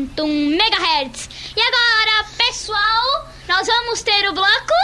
MHz. E agora, pessoal, nós vamos ter o bloco...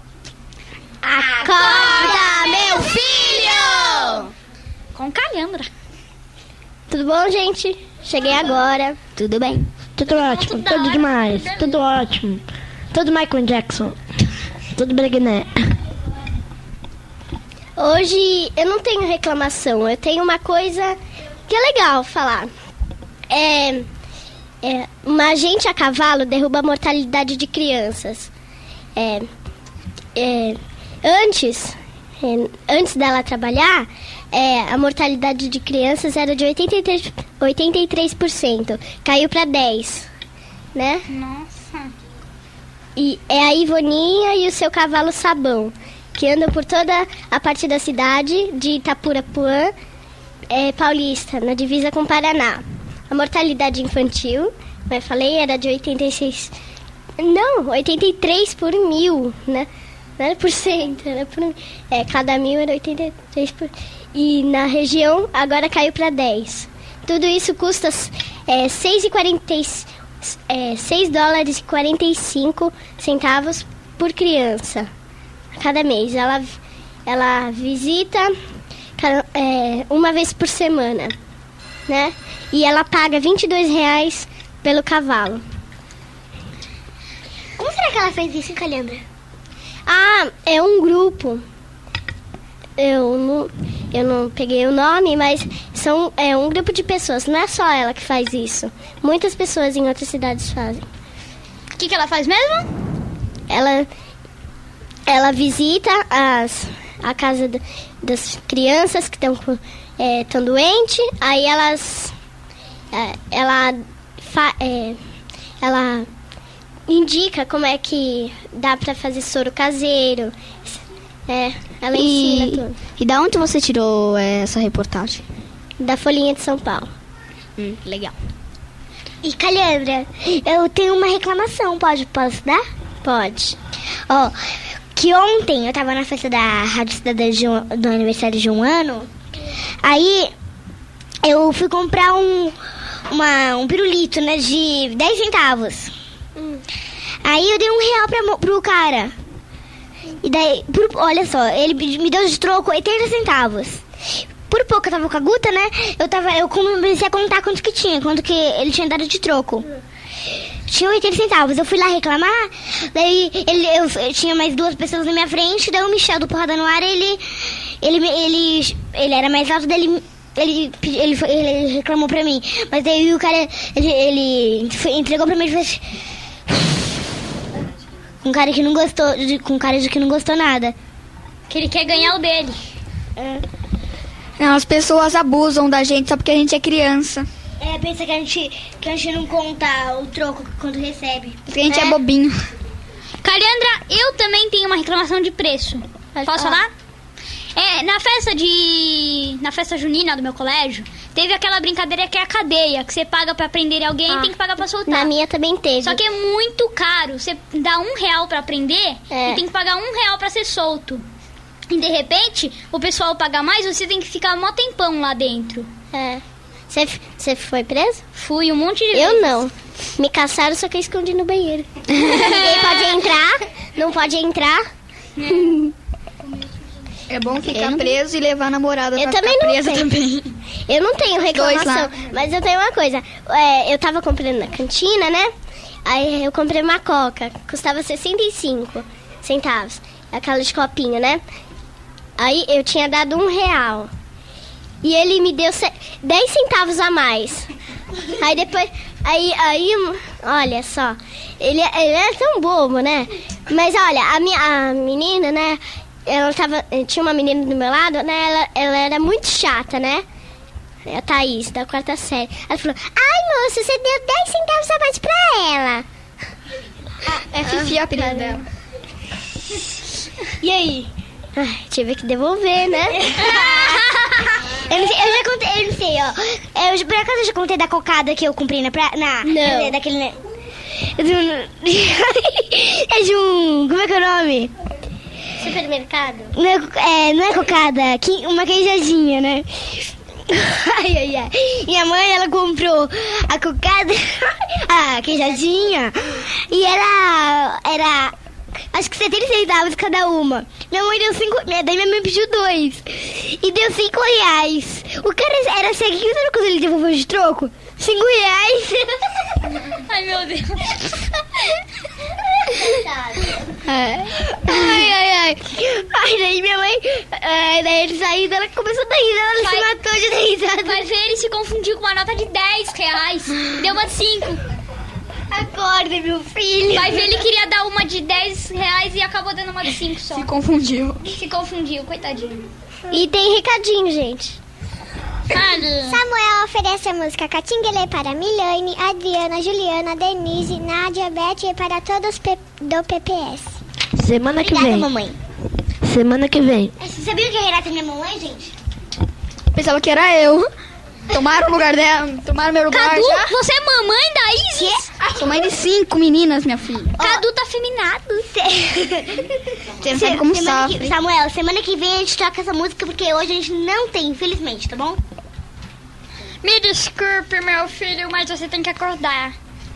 Acorda, meu filho! Com Calhandra. Tudo bom, gente? Cheguei agora. Tudo bem? Tudo ótimo, tudo demais, tudo ótimo. Tudo Michael Jackson. Tudo Breguené. Hoje eu não tenho reclamação, eu tenho uma coisa que é legal falar. Uma agente a cavalo derruba a mortalidade de crianças. Antes dela trabalhar, a mortalidade de crianças era de 83%. Caiu para 10%, né? Nossa. E é a Ivoninha e o seu cavalo Sabão, que andam por toda a parte da cidade de Itapurapuã, Paulista, na divisa com o Paraná. A mortalidade infantil, como eu falei, era de 83 por mil, né? Não era por cento, era por... cada mil era 83 por... E na região, agora caiu para 10. Tudo isso custa $6,45 por criança. Cada mês. Ela visita uma vez por semana, né? E ela paga R$22 pelo cavalo. Como será que ela fez isso, em Calhandra? É um grupo. Eu não peguei o nome, mas é um grupo de pessoas. Não é só ela que faz isso. Muitas pessoas em outras cidades fazem. O que ela faz mesmo? Ela visita a casa das crianças que estão doentes. Aí ela indica como é que dá pra fazer soro caseiro. Ela ensina tudo. E da onde você tirou essa reportagem? Da Folhinha de São Paulo. Legal. E Calhandra, eu tenho uma reclamação, posso dar? Pode. Que ontem eu tava na festa da Rádio Cidadã do aniversário de 1 ano. Aí eu fui comprar um pirulito, né, de 10 centavos. Aí eu dei R$1 pro cara. E daí, olha só, ele me deu de troco 80 centavos. Por pouco eu tava com a Guta, né? Eu comecei a contar quanto que ele tinha dado de troco. Tinha 80 centavos. Eu fui lá reclamar, daí eu tinha mais 2 pessoas na minha frente, daí o Michel do Porrada no Ar, ele era mais alto, daí ele reclamou pra mim. Mas daí o cara, ele entregou pra mim e fez... Com cara de que não gostou nada. Que ele quer ganhar o dele. Não, as pessoas abusam da gente só porque a gente é criança. Pensa que a gente não conta o troco quando recebe. Porque a gente é bobinho. Calhandra, eu também tenho uma reclamação de preço. Posso falar? Na festa junina do meu colégio, teve aquela brincadeira que é a cadeia, que você paga pra prender alguém e tem que pagar pra soltar. Na minha também teve. Só que é muito caro. Você dá R$1 pra prender e tem que pagar R$1 pra ser solto. E de repente, o pessoal paga mais, você tem que ficar mó tempão lá dentro. Você foi preso? Fui um monte de vezes. Eu não. Me caçaram, só que eu escondi no banheiro. Ninguém pode entrar, não pode entrar. É bom ficar preso e levar a namorada pra também ficar não presa tenho. também. Eu não tenho reclamação, mas eu tenho uma coisa. Eu tava comprando na cantina, né? Aí eu comprei uma coca, custava 65 centavos. Aquela de copinho, né? Aí eu tinha dado R$1. E ele me deu 10 centavos a mais. Aí depois... Aí, olha só. Ele é tão bobo, né? Mas olha, a menina, né? Tinha uma menina do meu lado, né? Ela era muito chata, né? A Thaís, da 4ª série. Ela falou, ai, moça, você deu 10 centavos a mais pra ela. É Fifi a apelido dela. E aí? Tive que devolver, né? Eu já contei, eu não sei, ó. Por acaso eu já contei da cocada que eu comprei na praia? Não. Daquele... É de um... Como é que é o nome? Supermercado? Não é cocada, uma queijadinha, né? Ai. Minha mãe, ela comprou a cocada, a queijadinha, e era acho que 70 centavos cada uma. Minha mãe deu 5, daí minha mãe pediu 2. E deu 5 reais. O cara era ceguinho, sabe quando ele devolveu de troco? 5 reais. Ai, meu Deus. Ai, daí minha mãe, daí ele saiu, ela começou a dar risada, ela se matou de dar risada. Vai ver, ele se confundiu com uma nota de 10 reais. Deu uma de 5. Acorda, meu filho. Vai ver, ele queria dar uma de 10 reais e acabou dando uma de 5 só. Se confundiu. Se confundiu, coitadinho. E tem recadinho, gente. Samuel oferece a música Catinguelê para Milane, Adriana, Juliana, Denise, Nádia, Beth e para todos do PPS. Semana que Obrigada, vem. mamãe. Semana que vem. Você sabia que a Renata é minha mamãe, gente? Pensava que era eu. Tomaram o lugar dela. Tomaram meu lugar Cadu, já. você é mamãe da Isis? Sou mãe de 5 meninas, minha filha. Cadu tá afeminado. Você não sabe como sofre. Samuel, semana que vem a gente toca essa música porque hoje a gente não tem, infelizmente, tá bom? Me desculpe, meu filho, mas você tem que acordar.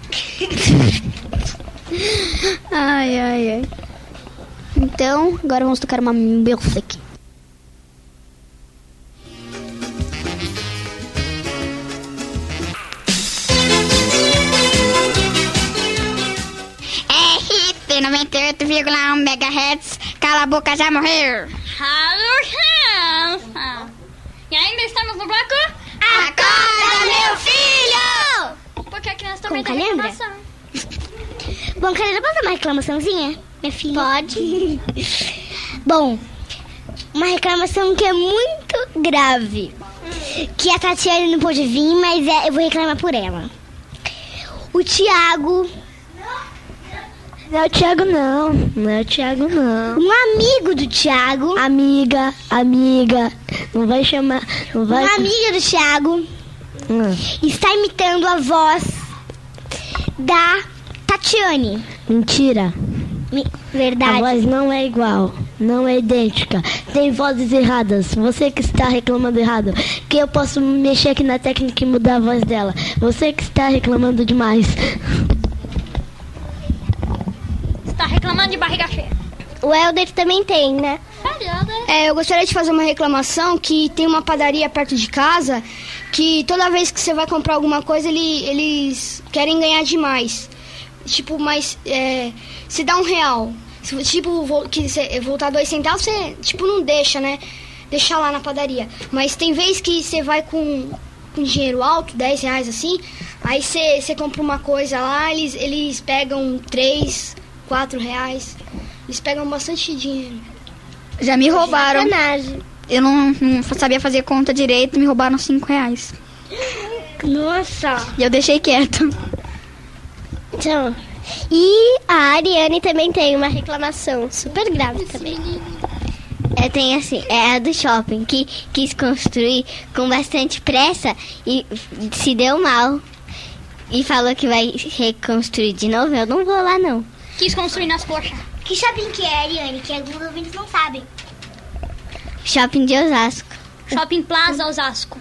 Ai. Então, agora vamos tocar uma music. É hit 98,1 MHz. Cala a boca, já morreu. E ainda estamos no bloco? Acorda, meu filho! Porque a criança também Como tem que lembra? reclamação. Bom, Karina, posso dar uma reclamaçãozinha? Minha filha? Pode. Bom, uma reclamação que é muito grave. Que a Tatiana não pôde vir, mas eu vou reclamar por ela. O Thiago... Não é o Thiago, não. Não é o Thiago, não. Um amigo do Thiago... Amiga. Não vai chamar... Não vai... Uma amiga do Thiago está imitando a voz da Tatiane. Mentira. Verdade. A voz não é igual. Não é idêntica. Tem vozes erradas. Você que está reclamando errado. Que eu posso mexer aqui na técnica e mudar a voz dela. Você que está reclamando demais. Tá reclamando de barriga cheia. O Helder também tem, né? Eu gostaria de fazer uma reclamação que tem uma padaria perto de casa que toda vez que você vai comprar alguma coisa, eles querem ganhar demais. Tipo, mas se dá R$1. Tipo, que você voltar 2 centavos, você tipo não deixa, né? Deixa lá na padaria. Mas tem vez que você vai com dinheiro alto, R$10 assim, aí você compra uma coisa lá, eles pegam 3, 4 reais. Eles pegam bastante dinheiro. Já me roubaram. Sacanagem. Eu não sabia fazer conta direito, me roubaram R$5. Nossa. E eu deixei quieto. Então, e a Ariane também tem uma reclamação super grave também. Tem assim, é a do shopping, que quis construir com bastante pressa e se deu mal. E falou que vai reconstruir de novo. Eu não vou lá, não. Quis construir nas coxas. Que shopping que é, Ariane? Que alguns ouvintes não sabem. Shopping de Osasco. Shopping Plaza Osasco.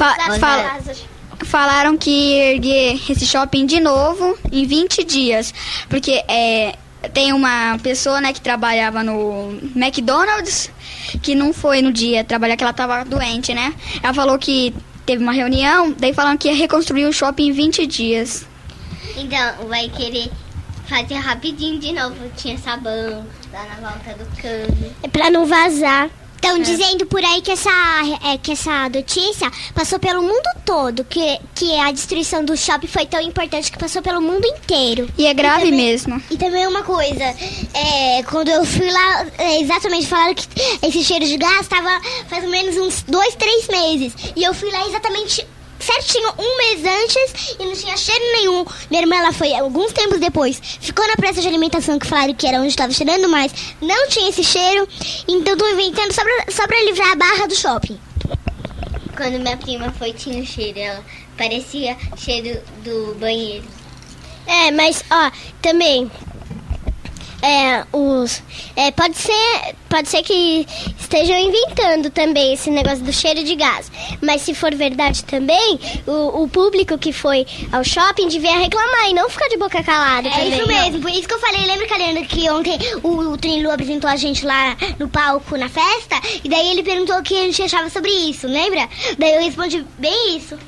Falaram que ia erguer esse shopping de novo em 20 dias. Porque tem uma pessoa, né, que trabalhava no McDonald's, que não foi no dia trabalhar, que ela tava doente, né? Ela falou que teve uma reunião, daí falaram que ia reconstruir o shopping em 20 dias. Então, vai querer fazer rapidinho de novo. Tinha sabão, lá na volta do cano. É pra não vazar. Estão dizendo por aí que essa notícia passou pelo mundo todo, que a destruição do shopping foi tão importante que passou pelo mundo inteiro. E é grave mesmo. E também uma coisa, quando eu fui lá, exatamente falaram que esse cheiro de gás estava faz ou menos uns 2, 3 meses. E eu fui lá exatamente certinho 1 mês antes e não tinha cheiro nenhum. Minha irmã, ela foi alguns tempos depois, ficou na praça de alimentação que falaram que era onde estava cheirando mais, não tinha esse cheiro, então tô inventando só pra livrar a barra do shopping. Quando minha prima foi, tinha cheiro. Ela parecia cheiro do banheiro. Mas, ó, também, pode ser que estejam inventando também esse negócio do cheiro de gás. Mas se for verdade também, o público que foi ao shopping devia reclamar e não ficar de boca calada. É isso mesmo, por isso que eu falei, lembra, Kalenda, que ontem o Trinilu apresentou a gente lá no palco, na festa, e daí ele perguntou o que a gente achava sobre isso, lembra? Daí eu respondi bem isso.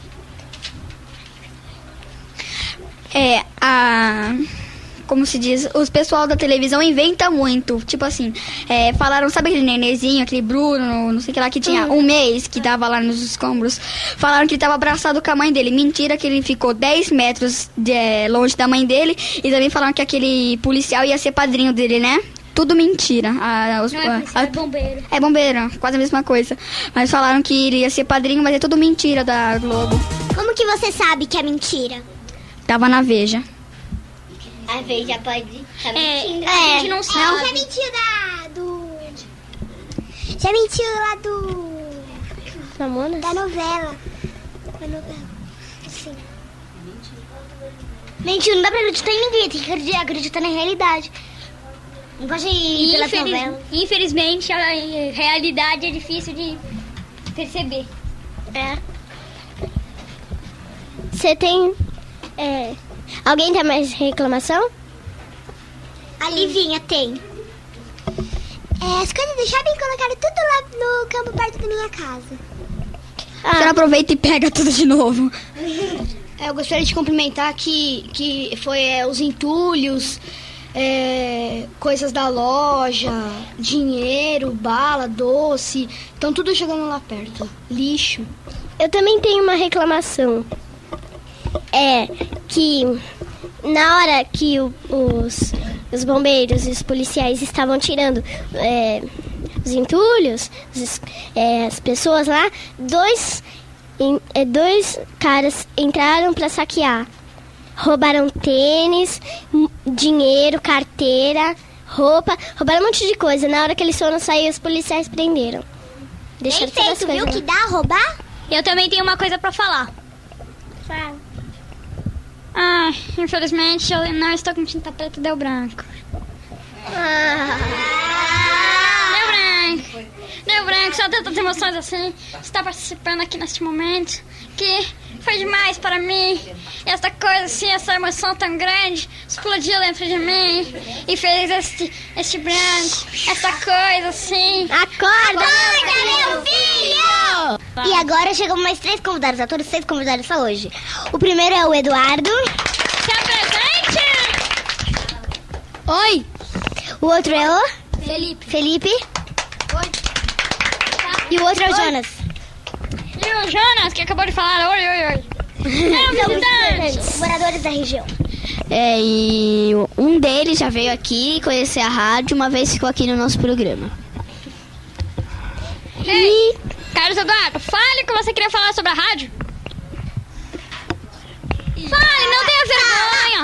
Como se diz, os pessoal da televisão inventa muito. Tipo assim, falaram, sabe aquele nenenzinho, aquele Bruno, não sei o que lá, que tinha um mês, que tava lá nos escombros. Falaram que ele tava abraçado com a mãe dele. Mentira, que ele ficou 10 metros longe da mãe dele. E também falaram que aquele policial ia ser padrinho dele, né? Tudo mentira. É bombeiro. É bombeiro, quase a mesma coisa. Mas falaram que ele ia ser padrinho, mas é tudo mentira da Globo. Como que você sabe que é mentira? Tava na Veja. A Veja pode estar mentindo. A gente não sabe. Já mentiu Já mentiu lá Mamonas? da novela. Sim. Mentiu, não dá pra acreditar em ninguém. Tem que acreditar na realidade. Não pode ir pela novela. Infelizmente, a realidade é difícil de perceber. Você tem... Alguém tem mais reclamação? A Livinha tem. As coisas do shopping colocaram tudo lá no campo perto da minha casa. Você aproveita e pega tudo de novo. Eu gostaria de cumprimentar que foi os entulhos, coisas da loja, dinheiro, bala, doce, estão tudo chegando lá perto. Lixo. Eu também tenho uma reclamação. Que na hora que os bombeiros e os policiais estavam tirando os entulhos, as pessoas lá, dois caras entraram para saquear. Roubaram tênis, dinheiro, carteira, roupa, roubaram um monte de coisa. Na hora que eles foram sair, os policiais prenderam. Deixaram todas as coisas. Viu que dá roubar? Eu também tenho uma coisa pra falar. Fala. Infelizmente eu não estou com tinta preta, deu branco. Deu branco, só tantas emoções assim. Estar participando aqui neste momento, que foi demais para mim. E essa coisa assim, essa emoção tão grande, explodiu dentro de mim e fez este branco, essa coisa assim. Acorda, meu filho! E agora chegam mais 3 convidados, a todos 6 convidados só hoje. O primeiro é o Eduardo. Se apresente! Oi! O outro é o Felipe. Oi. E o outro é o Jonas. E o Jonas, que acabou de falar oi. Os moradores da região. E um deles já veio aqui conhecer a rádio, uma vez ficou aqui no nosso programa. Ei, Carlos Eduardo, fale o que você queria falar sobre a rádio. Fale, não tenha vergonha.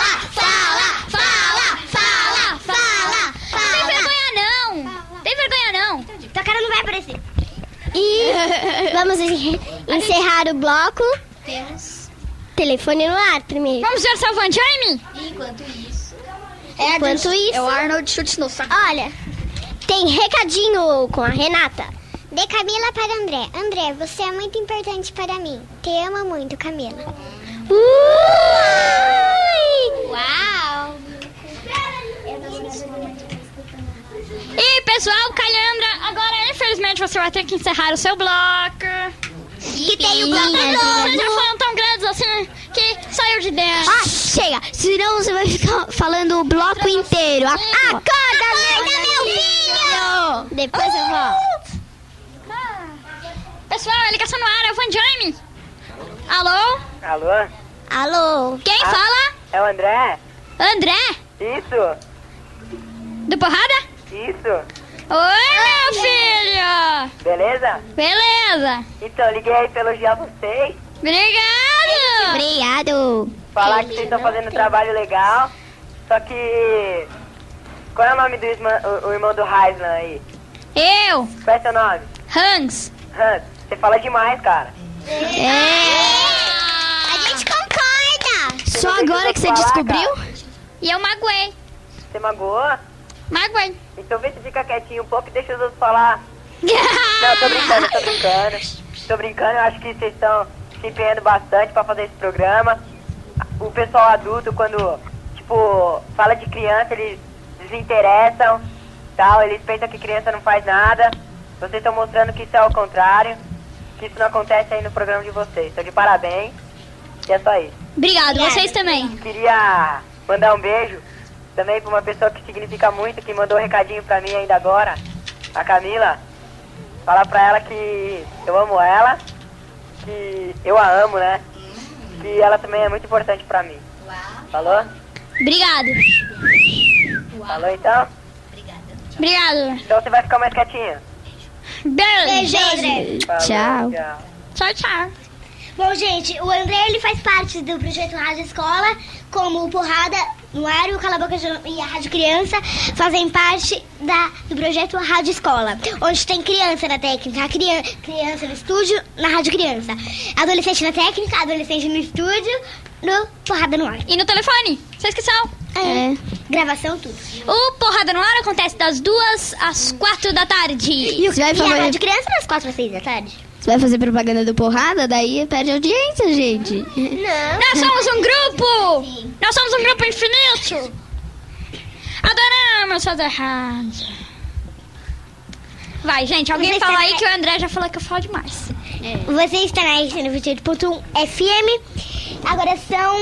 Fala. Tem vergonha não. Tua cara não vai aparecer. E vamos encerrar o bloco. Temos. Telefone no ar primeiro. Vamos ver seu Van Jaime? Enquanto isso. É o Arnold chute no saco. Olha, tem recadinho com a Renata. De Camila para André. André, você é muito importante para mim. Te amo muito, Camila. Uau! E pessoal, Calhandra, agora infelizmente você vai ter que encerrar o seu bloco. Que tem o bloco Vocês já foram tão grandes assim que saiu de dentro. Chega! Senão você vai ficar falando o bloco inteiro. Acorda, meu filho! Depois eu volto. Pessoal, a ligação no ar é o Van Jaime. Alô? Alô? Quem fala? É o André? André? Isso, Do Porrada? isso. Oi, meu filho! Beleza? Beleza! Então, liguei aí pra elogiar vocês. Obrigado! Obrigado. Falar que vocês estão fazendo um trabalho legal. Só que... Qual é o nome do o irmão do Heisman aí? Eu, Qual é seu nome? Hans. Hans. Você fala demais, cara. A gente concorda. Só agora que você descobriu? E eu magoei. Você magoou? Magoei. Então vê se fica quietinho um pouco e deixa os outros falar. Não, tô brincando. Eu acho que vocês estão se empenhando bastante pra fazer esse programa. O pessoal adulto, quando, tipo, fala de criança, eles desinteressam, tal. Eles pensam que criança não faz nada. Vocês estão mostrando que isso é o contrário, que isso não acontece aí no programa de vocês. Então, de parabéns. E é só isso. Obrigado, vocês também. Queria mandar um beijo também pra uma pessoa que significa muito, que mandou um recadinho pra mim ainda agora, a Camila. Falar pra ela que eu amo ela, que eu a amo, né? Que ela também é muito importante pra mim. Falou? Obrigado. Falou então? Obrigado. Então você vai ficar mais quietinha. Beijo. Falou, Tchau. Tchau. Bom, gente, o André, ele faz parte do projeto Rádio Escola, como o Porrada no Ar e o Cala a Boca e a Rádio Criança fazem parte do projeto Rádio Escola, onde tem criança na técnica, criança no estúdio, na Rádio Criança, adolescente na técnica, adolescente no estúdio, no Porrada no Ar. E no telefone? Você esqueceu? Gravação, tudo. O Porrada no Ar acontece das 2 às 4 da tarde. E a Rádio Criança das 4 às 6 da tarde. Você vai fazer propaganda do Porrada, daí perde audiência, gente. Não. Nós somos um grupo! Sim. Nós somos um grupo infinito! Adoramos fazer rádio. Vai, gente, alguém fala aí que o André já falou que eu falo demais. Você está na RC98.1 FM. Agora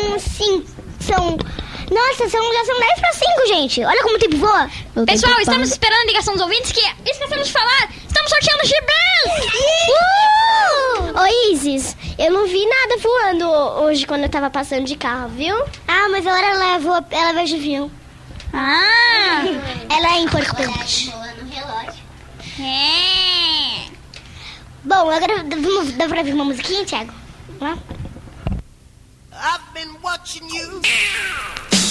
Nossa, já são 10 para 5, gente. Olha como o tempo voa. Pessoal, estamos esperando a ligação dos ouvintes, que esquecemos de falar. Estamos sorteando gibis! Ô, Isis, eu não vi nada voando hoje quando eu tava passando de carro, viu? Ah, mas agora ela voa, ela vai de avião. Ah! Ela é importante. Voa no relógio. É. Bom, agora dá pra ver uma musiquinha, Thiago? Vamos lá? I've been watching you.